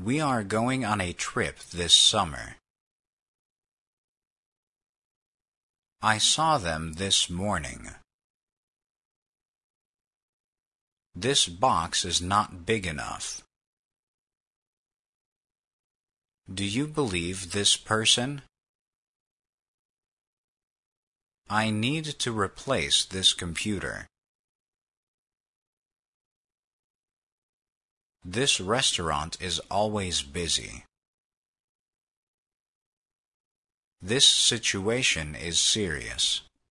We are going on a trip this summer. I saw them this morning. This box is not big enough. Do you believe this person? I need to replace this computer. This restaurant is always busy. This situation is serious.